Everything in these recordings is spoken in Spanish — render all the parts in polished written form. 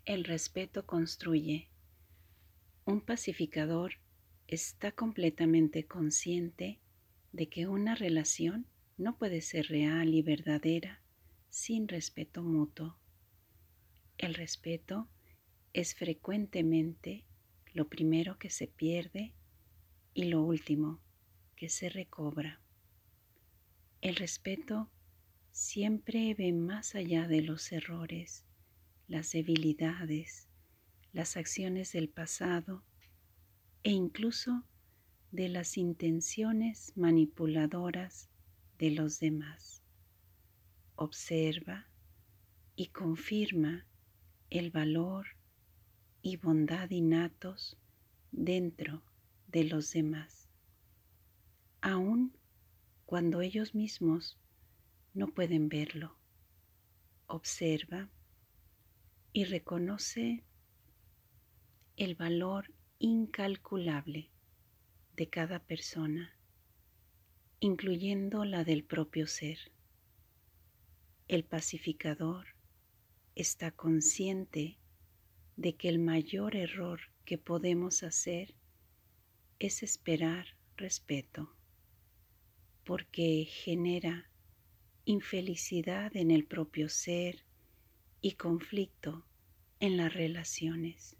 El respeto construye. Un pacificador está completamente consciente de que una relación no puede ser real y verdadera sin respeto mutuo. El respeto es frecuentemente lo primero que se pierde y lo último que se recobra. El respeto siempre ve más allá de los errores, las debilidades, las acciones del pasado e incluso de las intenciones manipuladoras de los demás. Observa y confirma el valor y bondad innatos dentro de los demás, aun cuando ellos mismos no pueden verlo. Observa y reconoce el valor incalculable de cada persona, incluyendo la del propio ser. El pacificador está consciente de que el mayor error que podemos hacer es esperar respeto, porque genera infelicidad en el propio ser y conflicto en las relaciones.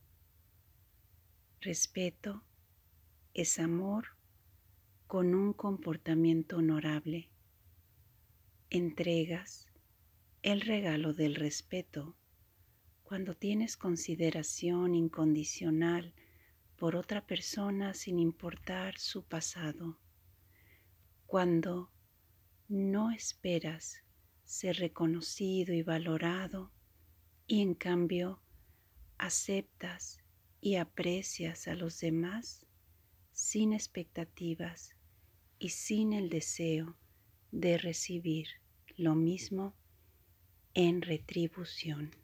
Respeto es amor con un comportamiento honorable. Entregas el regalo del respeto cuando tienes consideración incondicional por otra persona sin importar su pasado, cuando no esperas ser reconocido y valorado y en cambio aceptas y aprecias a los demás sin expectativas y sin el deseo de recibir lo mismo en retribución.